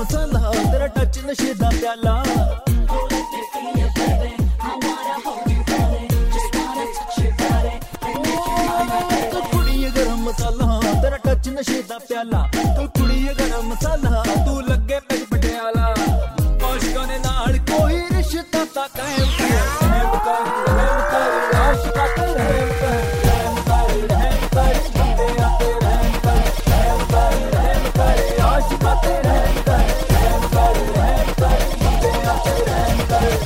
मसाला, तेरा टच नशे दा प्याला। तू कुड़िए गरम मसाला, तेरा टच नशे दा प्याला। तू कुड़िए गरम मसाला, तू लगे पेट पटियाला। आशिकां दे नाल कोई रिश्ता ता कायम कर, रहम कर, रहम कर, आशिकां ते रहम कर, रहम कर, रहम कर, बंदे आते रहम कर, रहम कर, रहम कर, आशिकां ते रहम कर, रहम कर, रहम कर, बंदे आते रहम कर।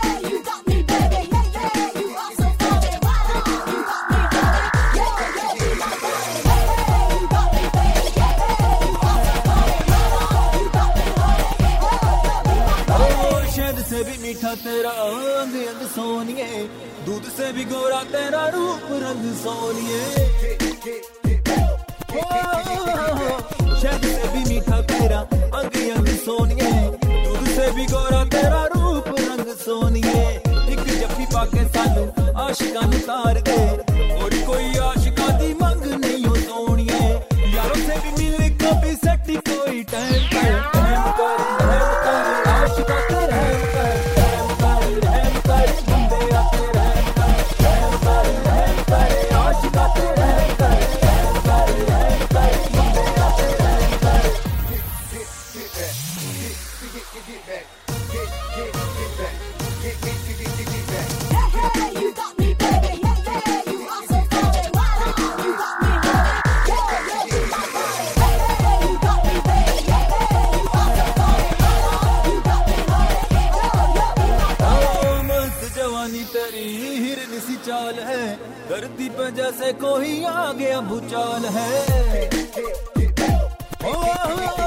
से भी मीठा तेरा अंग अंग सोनिए, दूध से भी गोरा तेरा रूप रंग सोनिए। शहद से भी मीठा तेरा अंग अंग सोनिए, दूध से भी गोरा तेरा रूप रंग सोनिए। एक जफ्फी पाके सानू आशिकां नू तार दे, और कोई आशिकां दी मंग नहीं हो सोनिए। यारों से भी मिल कभी सटी कोई टाइम कर, टाइम कर, टाइम कर, आशिकां ते रहम कर, रहम कर, रहम कर, बंदे आते रहम कर, रहम कर, रहम कर, आशिकां ते रहम कर, रहम कर, रहम कर, बंदे आते रहम कर। जवानी तेरी हिरन सी चाल है, धरती पे जैसे कोई आ गया भूचाल है।